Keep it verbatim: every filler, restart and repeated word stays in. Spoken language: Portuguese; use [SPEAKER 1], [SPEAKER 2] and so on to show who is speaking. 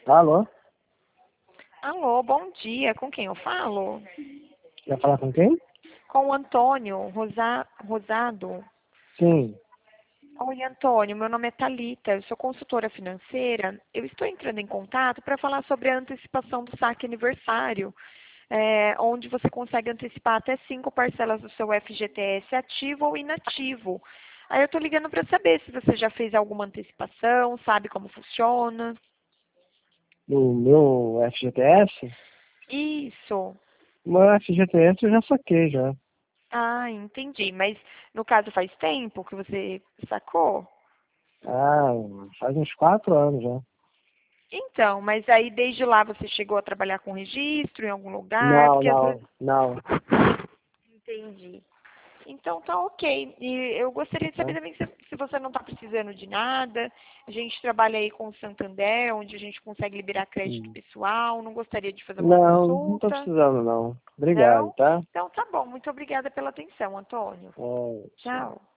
[SPEAKER 1] Alô?
[SPEAKER 2] Alô, bom dia. Com quem eu falo?
[SPEAKER 1] Quer falar com quem?
[SPEAKER 2] Com o Antônio Rosa... Rosado.
[SPEAKER 1] Sim.
[SPEAKER 2] Oi, Antônio. Meu nome é Thalita. Eu sou consultora financeira. Eu estou entrando em contato para falar sobre a antecipação do saque aniversário, é, onde você consegue antecipar até cinco parcelas do seu F G T S ativo ou inativo. Aí eu estou ligando para saber se você já fez alguma antecipação, sabe como funciona.
[SPEAKER 1] No meu F G T S?
[SPEAKER 2] Isso.
[SPEAKER 1] O meu F G T S eu já saquei já.
[SPEAKER 2] Ah, entendi. Mas no caso faz tempo que você sacou?
[SPEAKER 1] Ah, faz uns quatro anos já.
[SPEAKER 2] Então, mas aí desde lá você chegou a trabalhar com registro em algum lugar?
[SPEAKER 1] Não,
[SPEAKER 2] Porque às vezes.
[SPEAKER 1] não, não.
[SPEAKER 2] Entendi. Então tá ok. E eu gostaria de saber
[SPEAKER 1] Tá?
[SPEAKER 2] também se, se você não está precisando de nada. A gente trabalha aí com o Santander, onde a gente consegue liberar crédito
[SPEAKER 1] Hum.
[SPEAKER 2] pessoal. Não gostaria de fazer uma
[SPEAKER 1] Não, não tô
[SPEAKER 2] consulta?
[SPEAKER 1] precisando não. Obrigado,
[SPEAKER 2] Não?
[SPEAKER 1] tá?
[SPEAKER 2] Então tá bom. Muito obrigada pela atenção, Antônio.
[SPEAKER 1] É,
[SPEAKER 2] Tchau.